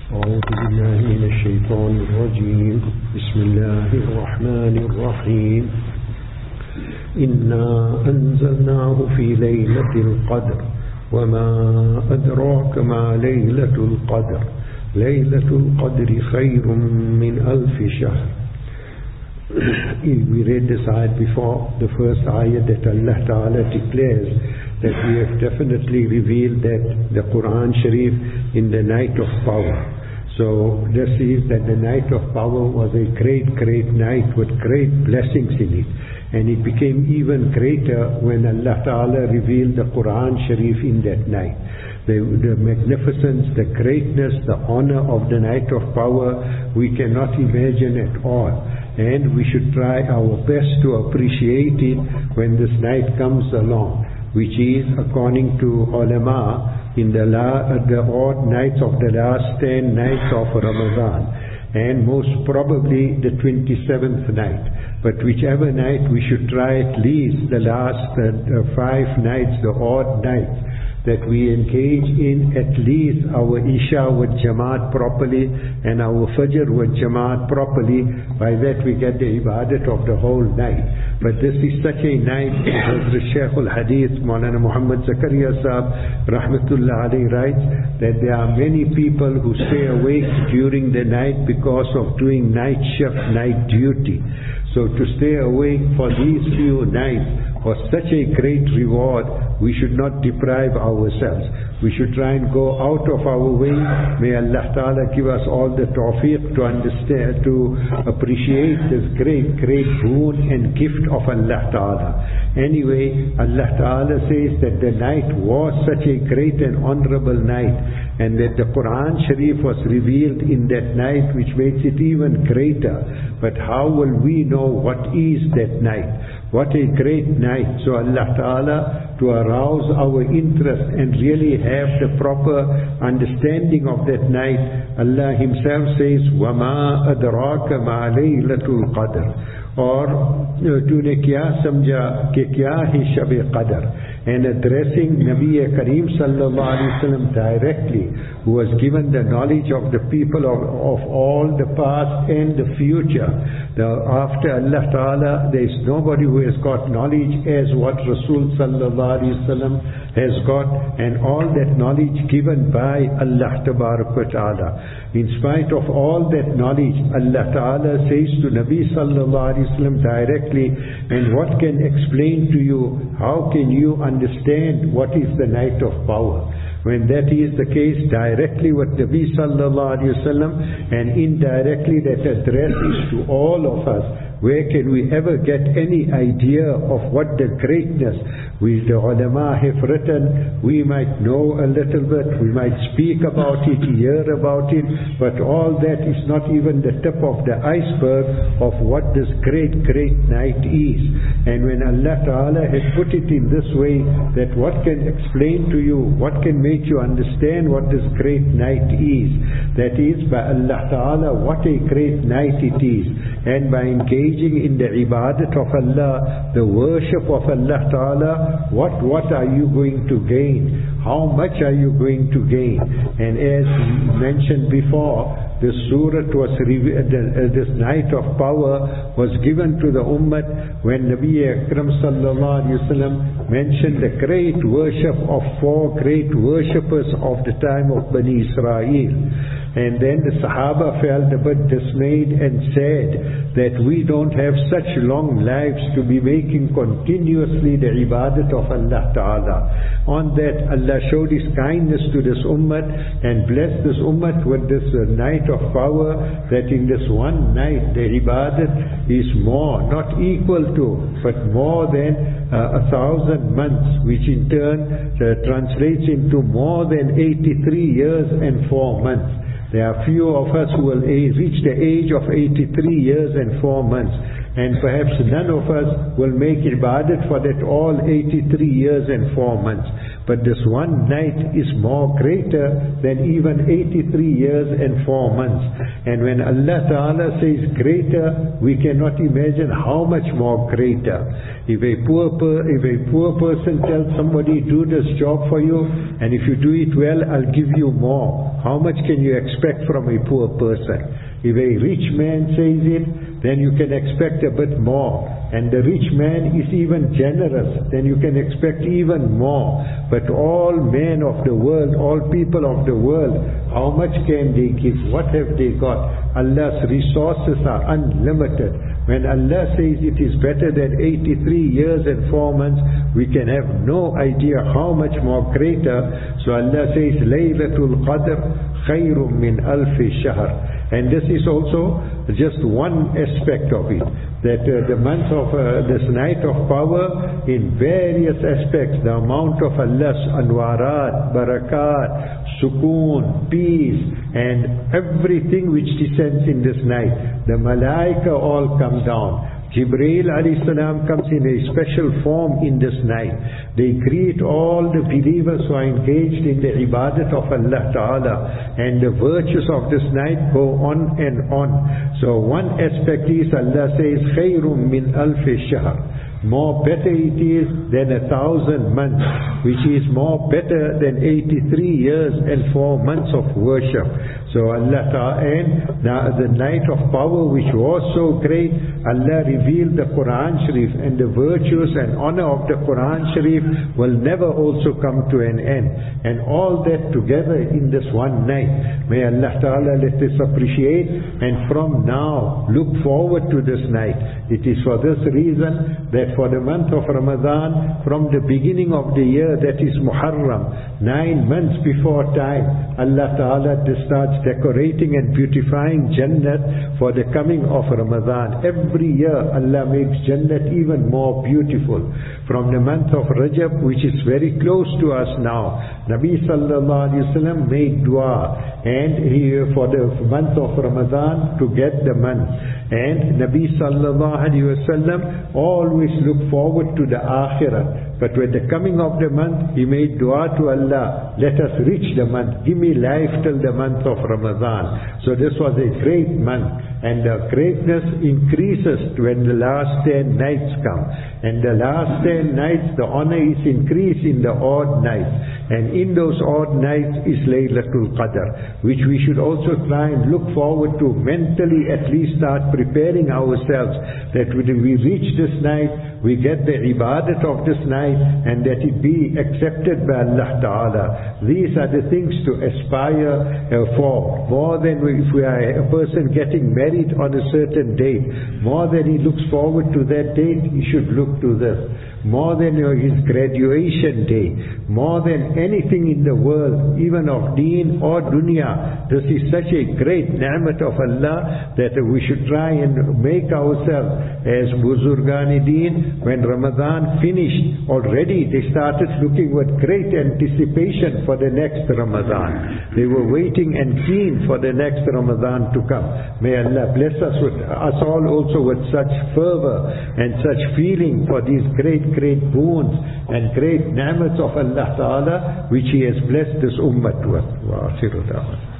أعوذ بالله من الشيطان الرجيم. بسم الله الرحمن الرحيم. إنا أنزلناه في ليلة القدر وما أدراك ما ليلة القدر ليلة القدر خير من ألف شهر. We read this ayat before, the first ayat that Allah Ta'ala declares that we have definitely revealed that the Quran Sharif in the night of power. So this is that the night of power was a great night with great blessings in it. And it became even greater when Allah Ta'ala revealed the Quran Sharif in that night. The magnificence, the greatness, the honor of the night of power, we cannot imagine at all. And we should try our best to appreciate it when this night comes along, which is, according to ulama, in the odd nights of the last 10 nights of Ramadan, and most probably the 27th night. But whichever night, we should try at least the last 5 nights, the odd nights, that we engage in at least our Isha with Jamaat properly and our Fajr with Jamaat properly. By that we get the ibadat of the whole night. But this is such a night, as the Shaykh al-Hadith, Maulana Muhammad Zakaria Sahab, Rahmatullah alayhi, writes that there are many people who stay awake during the night because of doing night shift, night duty. So to stay awake for these few nights was such a great reward, we should not deprive ourselves. We should try and go out of our way. May Allah Ta'ala give us all the tawfiq to understand, to appreciate this great boon and gift of Allah Ta'ala. Anyway, Allah Ta'ala says that the night was such a great and honorable night, and that the Quran Sharif was revealed in that night, which makes it even greater. But how will we know what is that night? What a great night. So Allah Ta'ala, to arouse our interest and really have the proper understanding of that night, Allah Himself says, وَمَا أَدْرَاكَ مَا لَيْلَةُ الْقَدْرِ, or तूने क्या समझा कि क्या है शब qadr, and addressing Nabi Kareem sallallahu alaihi wasallam directly, who was given the knowledge of the people of all the past and the future. After Allah Ta'ala, there is nobody who has got knowledge as what Rasul sallallahu alaihi wasallam has got, and all that knowledge given by Allah Ta'ala. In spite of all that knowledge, Allah Ta'ala says to Nabi sallallahu alaihi wasallam directly, and what can explain to you, how can you understand what is the night of power? When that is the case, directly with Nabi sallallahu alaihi wasallam, and indirectly that address is to all of us. Where can we ever get any idea of what the greatness which the ulama have written? We might know a little bit, we might speak about it, hear about it, but all that is not even the tip of the iceberg of what this great night is. And when Allah Ta'ala has put it in this way, that what can explain to you, what can make you understand what this great night is, that is by Allah Ta'ala, what a great night it is. And by engaging in the ibadat of Allah, the worship of Allah Ta'ala, what are you going to gain? How much are you going to gain? And as mentioned before, this surah was this night of power was given to the ummah when Nabi Akram sallallahu alaihi wasallam mentioned the great worship of 4 great worshippers of the time of Bani Israel. And then the Sahaba felt a bit dismayed and said that we don't have such long lives to be making continuously the ibadat of Allah Ta'ala. On that, Allah showed His kindness to this ummah and blessed this ummah with this night of power, that in this one night the ibadat is more, not equal to, but more than 1,000 months, which in turn translates into more than 83 years and 4 months. There are few of us who will reach the age of 83 years and 4 months. and perhaps none of us will make ibadat for that all 83 years and 4 months. But this one night is more greater than even 83 years and 4 months. And when Allah Ta'ala says greater, we cannot imagine how much more greater. If a poor person tells somebody, do this job for you, and if you do it well, I'll give you more. How much can you expect from a poor person? If a rich man says it, then you can expect a bit more. And the rich man is even generous, then you can expect even more. But all men of the world, all people of the world, how much can they give? What have they got? Allah's resources are unlimited. When Allah says it is better than 83 years and 4 months, we can have no idea how much more greater. So Allah says, Laylatul Qadr khayrum min alfi shahr. And this is also just one aspect of it, that the month of this night of power, in various aspects, the amount of Allah's anwarat, barakat, sukoon, peace, and everything which descends in this night. The malaika all come down. Jibreel alayhi salam comes in a special form in this night. They greet all the believers who are engaged in the ibadat of Allah Ta'ala, and the virtues of this night go on and on. So one aspect is Allah says, khayrum min alfi shahr. More better it is than 1,000 months, which is more better than 83 years and 4 months of worship. So Allah Ta'ala, and the night of power which was so great, Allah revealed the Quran Sharif, and the virtues and honor of the Quran Sharif will never also come to an end. And all that together in this one night. May Allah Ta'ala let us appreciate, and from now look forward to this night. It is for this reason that for the month of Ramadan, from the beginning of the year, that is Muharram, 9 months before time, Allah Ta'ala starts decorating and beautifying Jannat for the coming of Ramadan. Every year Allah makes Jannat even more beautiful. From the month of Rajab, which is very close to us now, Nabi Sallallahu Alaihi Wasallam made dua, and for the month of Ramadan to get the month. And Nabi Sallallahu Alaihi Wasallam always looked forward to the Akhirah. But with the coming of the month, he made dua to Allah, let us reach the month, give me life till the month of Ramadan. So this was a great month, and the greatness increases when the last 10 nights come. And the last 10 nights, the honor is increased in the odd nights. And in those odd nights is Laylatul Qadr, which we should also try and look forward to mentally, at least start preparing ourselves, that when we reach this night, we get the ibadat of this night, and that it be accepted by Allah Ta'ala. These are the things to aspire for. More than if we are a person getting married on a certain date, more than he looks forward to that date, he should look to this. More than his graduation day, more than anything in the world, even of deen or dunya. This is such a great ni'mat of Allah that we should try and make ourselves as Buzurgan Deen. When Ramadan finished, already they started looking with great anticipation for the next Ramadan. They were waiting and keen for the next Ramadan to come. May Allah bless us all also with such fervor and such feeling for these great boons and great ni'mats of Allah Ta'ala which He has blessed this ummah with. Wa akhiru da'wana.